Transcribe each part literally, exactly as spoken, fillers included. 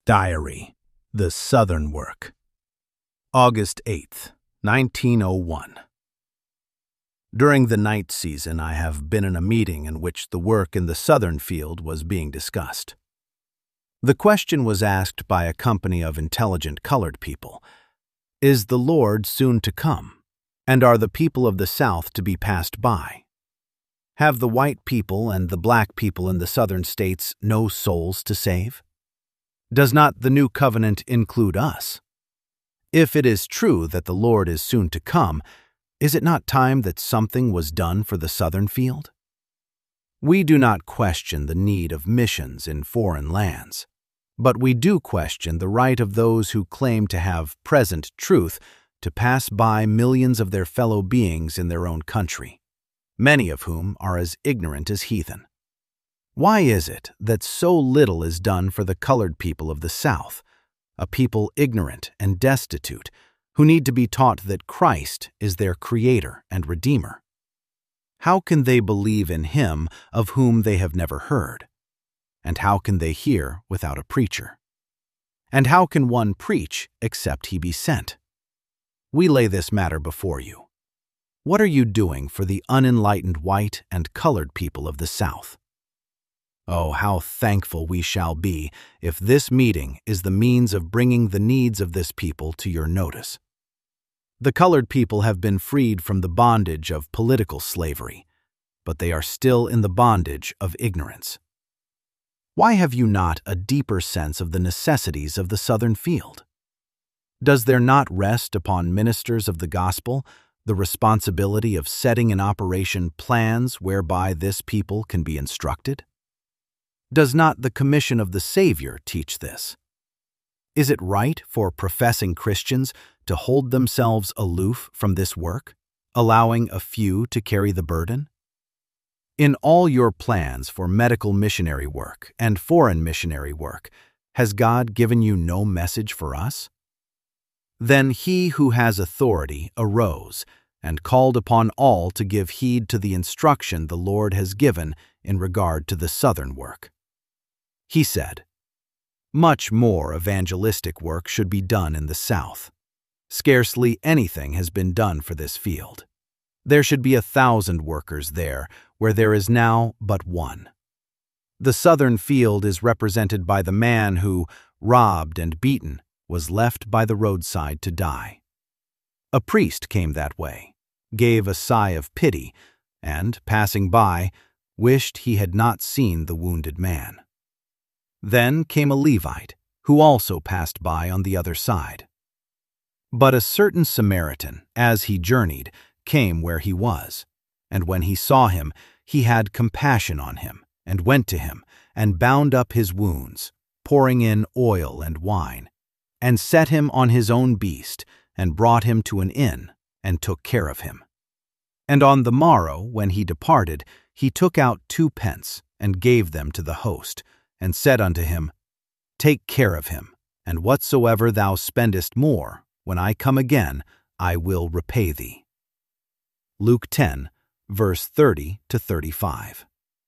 Diary, The Southern Work. August eighth, nineteen oh one. During the night season, I have been in a meeting in which the work in the southern field was being discussed. The question was asked by a company of intelligent colored people: Is the Lord soon to come? And are the people of the South to be passed by? Have the white people and the black people in the southern states no souls to save? Does not the new covenant include us? If it is true that the Lord is soon to come, is it not time that something was done for the southern field? We do not question the need of missions in foreign lands, but we do question the right of those who claim to have present truth to pass by millions of their fellow beings in their own country, many of whom are as ignorant as heathen. Why is it that so little is done for the colored people of the South, a people ignorant and destitute, who need to be taught that Christ is their Creator and Redeemer? How can they believe in Him of whom they have never heard? And how can they hear without a preacher? And how can one preach except he be sent? We lay this matter before you. What are you doing for the unenlightened white and colored people of the South? Oh, how thankful we shall be if this meeting is the means of bringing the needs of this people to your notice. The colored people have been freed from the bondage of political slavery, but they are still in the bondage of ignorance. Why have you not a deeper sense of the necessities of the southern field? Does there not rest upon ministers of the gospel the responsibility of setting in operation plans whereby this people can be instructed? Does not the commission of the Savior teach this? Is it right for professing Christians to hold themselves aloof from this work, allowing a few to carry the burden? In all your plans for medical missionary work and foreign missionary work, has God given you no message for us? Then he who has authority arose and called upon all to give heed to the instruction the Lord has given in regard to the southern work. He said, "Much more evangelistic work should be done in the South. Scarcely anything has been done for this field. There should be a thousand workers there, where there is now but one. The southern field is represented by the man who, robbed and beaten, was left by the roadside to die. A priest came that way, gave a sigh of pity, and, passing by, wished he had not seen the wounded man. Then came a Levite, who also passed by on the other side. But a certain Samaritan, as he journeyed, came where he was, and when he saw him, he had compassion on him, and went to him, and bound up his wounds, pouring in oil and wine, and set him on his own beast, and brought him to an inn, and took care of him. And on the morrow, when he departed, he took out two pence, and gave them to the host, and said unto him, Take care of him, and whatsoever thou spendest more, when I come again, I will repay thee." Luke ten, verse thirty to thirty-five.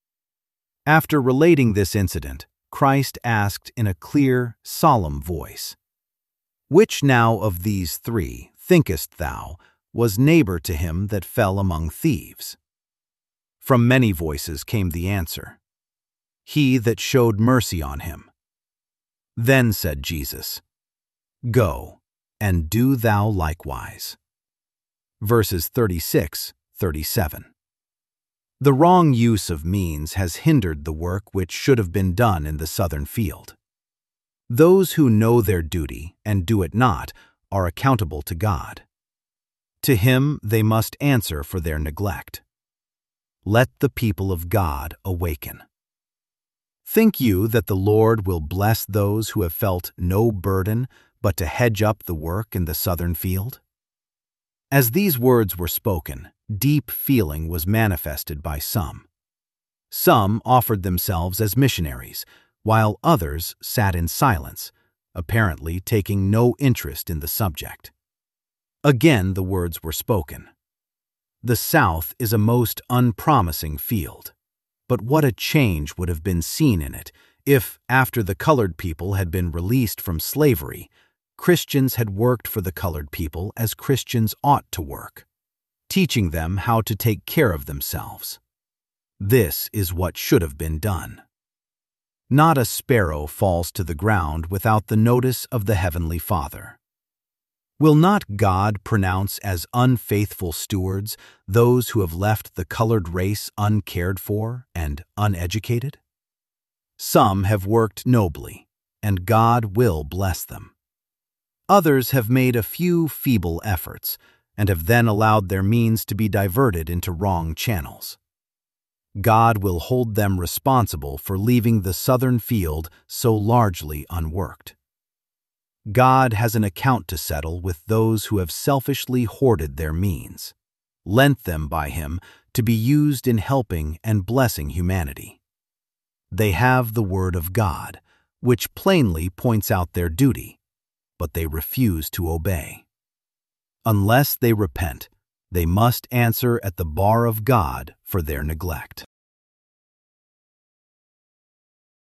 After relating this incident, Christ asked in a clear, solemn voice, "Which now of these three, thinkest thou, was neighbor to him that fell among thieves?" From many voices came the answer, "He that showed mercy on him." Then said Jesus, "Go, and do thou likewise." Verses thirty-six, thirty-seven. The wrong use of means has hindered the work which should have been done in the southern field. Those who know their duty and do it not are accountable to God. To Him they must answer for their neglect. Let the people of God awaken. Think you that the Lord will bless those who have felt no burden but to hedge up the work in the southern field? As these words were spoken, deep feeling was manifested by some. Some offered themselves as missionaries, while others sat in silence, apparently taking no interest in the subject. Again the words were spoken. The South is a most unpromising field. But what a change would have been seen in it If, after the colored people had been released from slavery, Christians had worked for the colored people as Christians ought to work, teaching them how to take care of themselves. This is what should have been done. Not a sparrow falls to the ground without the notice of the Heavenly Father. Will not God pronounce as unfaithful stewards those who have left the colored race uncared for and uneducated? Some have worked nobly, and God will bless them. Others have made a few feeble efforts and have then allowed their means to be diverted into wrong channels. God will hold them responsible for leaving the southern field so largely unworked. God has an account to settle with those who have selfishly hoarded their means, lent them by Him to be used in helping and blessing humanity. They have the Word of God, which plainly points out their duty, but they refuse to obey. Unless they repent, they must answer at the bar of God for their neglect.